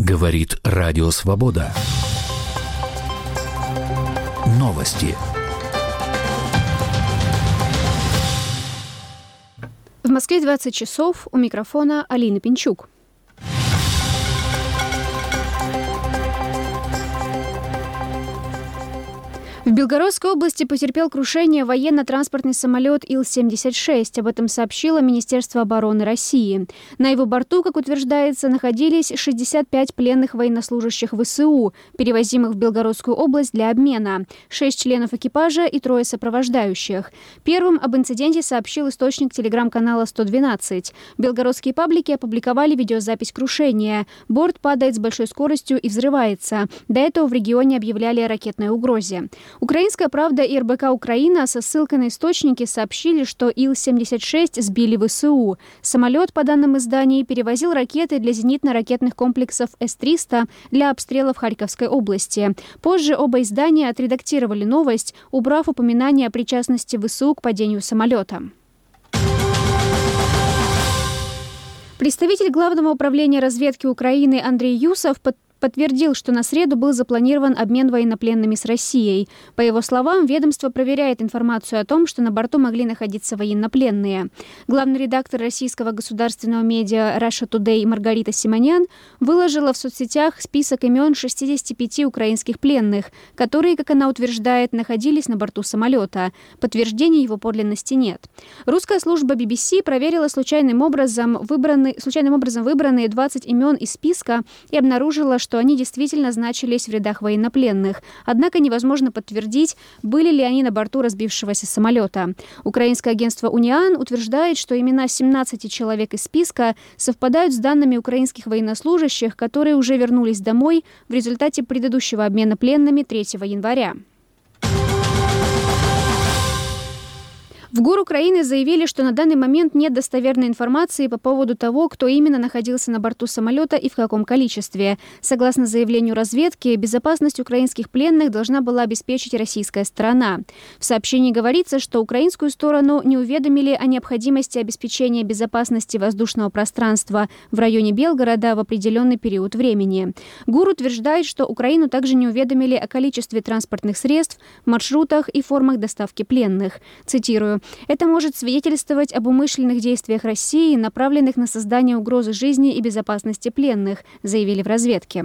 Говорит Радио Свобода. Новости. В Москве 20 часов. У микрофона Алина Пинчук. В Белгородской области потерпел крушение военно-транспортный самолет Ил-76. Об этом сообщило Министерство обороны России. На его борту, как утверждается, находились 65 пленных военнослужащих ВСУ, перевозимых в Белгородскую область для обмена, 6 членов экипажа и 3 сопровождающих. Первым об инциденте сообщил источник телеграм-канала 112. Белгородские паблики опубликовали видеозапись крушения. Борт падает с большой скоростью и взрывается. До этого в регионе объявляли о ракетной угрозе. «Украинская правда» и РБК «Украина» со ссылкой на источники сообщили, что Ил-76 сбили ВСУ. Самолет, по данным изданий, перевозил ракеты для зенитно-ракетных комплексов С-300 для обстрелов Харьковской области. Позже оба издания отредактировали новость, убрав упоминание о причастности ВСУ к падению самолета. Представитель Главного управления разведки Украины Андрей Юсов подтвердил, что на среду был запланирован обмен военнопленными с Россией. По его словам, ведомство проверяет информацию о том, что на борту могли находиться военнопленные. Главный редактор российского государственного медиа Russia Today Маргарита Симонян выложила в соцсетях список имен 65 украинских пленных, которые, как она утверждает, находились на борту самолета. Подтверждения его подлинности нет. Русская служба BBC проверила случайным образом выбранные 20 имен из списка и обнаружила, что они действительно значились в рядах военнопленных. Однако невозможно подтвердить, были ли они на борту разбившегося самолета. Украинское агентство «Униан» утверждает, что имена 17 человек из списка совпадают с данными украинских военнослужащих, которые уже вернулись домой в результате предыдущего обмена пленными 3 января. В ГУР Украины заявили, что на данный момент нет достоверной информации по поводу того, кто именно находился на борту самолета и в каком количестве. Согласно заявлению разведки, безопасность украинских пленных должна была обеспечить российская сторона. В сообщении говорится, что украинскую сторону не уведомили о необходимости обеспечения безопасности воздушного пространства в районе Белгорода в определенный период времени. ГУР утверждает, что Украину также не уведомили о количестве транспортных средств, маршрутах и формах доставки пленных. Цитирую: «Это может свидетельствовать об умышленных действиях России, направленных на создание угрозы жизни и безопасности пленных», заявили в разведке.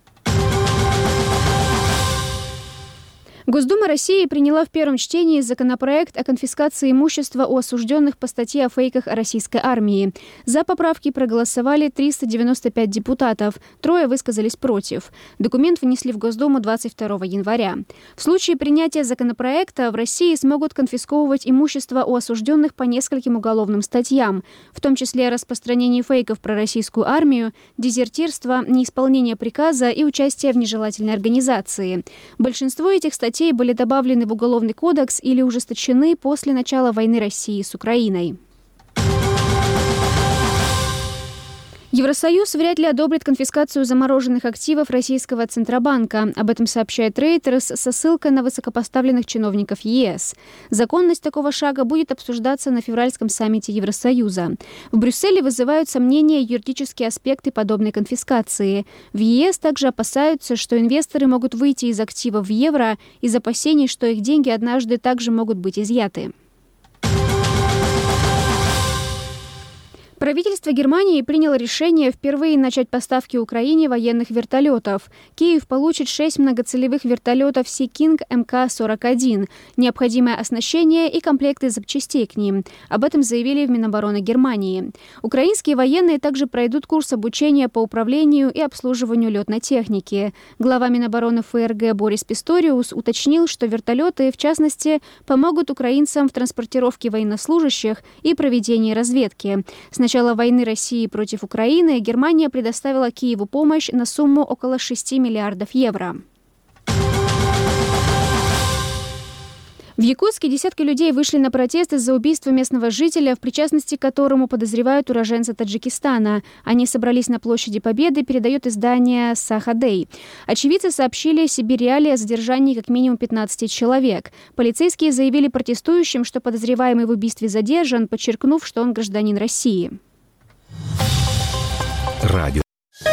Госдума России приняла в первом чтении законопроект о конфискации имущества у осужденных по статье о фейках о российской армии. За поправки проголосовали 395 депутатов, 3 высказались против. Документ внесли в Госдуму 22 января. В случае принятия законопроекта в России смогут конфисковывать имущество у осужденных по нескольким уголовным статьям, в том числе о распространении фейков про российскую армию, дезертирство, неисполнение приказа и участие в нежелательной организации. Большинство этих статей были добавлены в Уголовный кодекс или ужесточены после начала войны России с Украиной. Евросоюз вряд ли одобрит конфискацию замороженных активов российского Центробанка. Об этом сообщает Reuters со ссылкой на высокопоставленных чиновников ЕС. Законность такого шага будет обсуждаться на февральском саммите Евросоюза. В Брюсселе вызывают сомнения юридические аспекты подобной конфискации. В ЕС также опасаются, что инвесторы могут выйти из активов в евро из опасений, что их деньги однажды также могут быть изъяты. Правительство Германии приняло решение впервые начать поставки Украине военных вертолетов. Киев получит 6 многоцелевых вертолетов Sea King МК-41, необходимое оснащение и комплекты запчастей к ним. Об этом заявили в Минобороны Германии. Украинские военные также пройдут курс обучения по управлению и обслуживанию летной техники. Глава Минобороны ФРГ Борис Писториус уточнил, что вертолеты, в частности, помогут украинцам в транспортировке военнослужащих и проведении разведки. С начала войны России против Украины Германия предоставила Киеву помощь на сумму около 6 миллиардов евро. В Якутске десятки людей вышли на протест из-за убийства местного жителя, в причастности к которому подозревают уроженца Таджикистана. Они собрались на площади Победы, передает издание «Сахадей». Очевидцы сообщили Сибирь-Реалии о задержании как минимум 15 человек. Полицейские заявили протестующим, что подозреваемый в убийстве задержан, подчеркнув, что он гражданин России. Радио